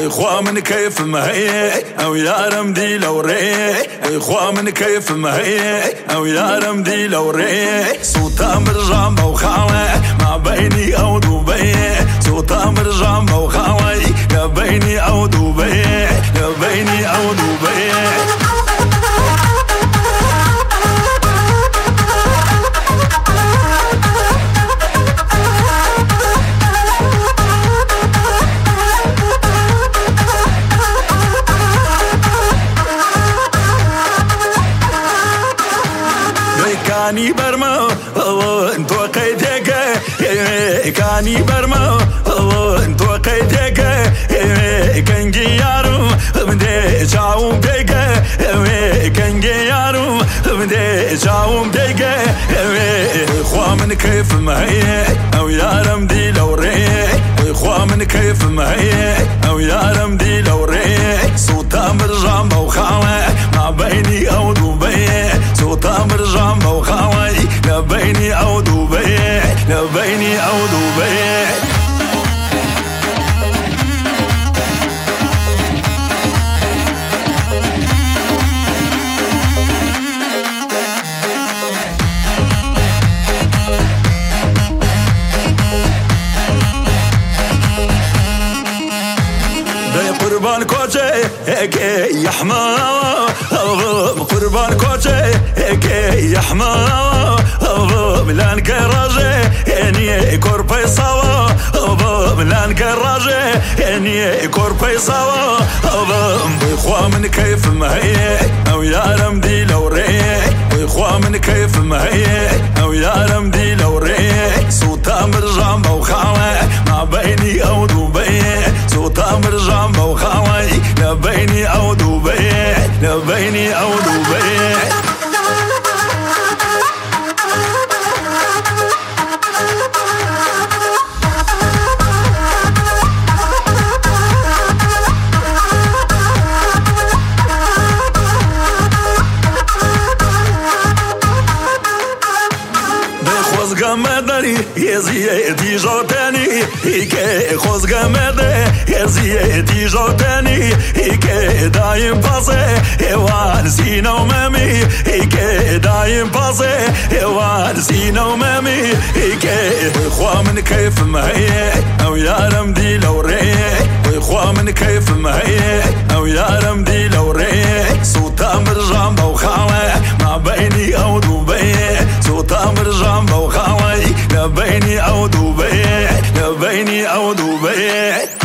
إخوة من كيف ما هي أو يا رمدي لو ري إخوة من كيف ما هي أو يا رمدي لو ري صوتها مرجان وخاوي ما بيني أو دبي صوتها مرجان وخاوي يا بيني أو دبي يا بيني أو دبي كاني برما انتو قيدك كاني برما انتو قيدك كنجي يارو بدي شاوم ديك كنجي يارو بدي شاوم ديك إخوة من كيف ما هي أو يا رمدي لو ري إخوة من كيف ما هي أو يا رمدي لو ري صوتها مرجان وخاوي ما بيني أو دبي صوتها مرجان وخاوي لا بيني أو دبي لا بيني أو دبي قربان كوجي هيك يا حمام قربان كوجي هيك يا حمام ملان كراجي اني كوربي صوا ملان كراجي اني كوربي صوا إخوة من كيف ما هي او يا رمدي لو ري إخوة من كيف ما هي او يا رمدي لو ري صوتها مرجان وخاوي ما بيني او دبي صوتها مرجان وخاوي لا بيني او دبي لا بيني او دبي مدني يزيدي جوتاني هيك خوز قمده يزيدي جوتاني هيك دايم باسه هوان سينا ومامي هيك دايم باسه هوان سينا ومامي هيك إخوة من كيف ما هي أو يا رمدي لو ري إخوة من كيف ما هي أو يا رمدي لو ري صوتها مرجان وخاوي ما بيني أو دبي صوتها مرجان وخاوي لا بيني أو دبي لا بيني أو دبي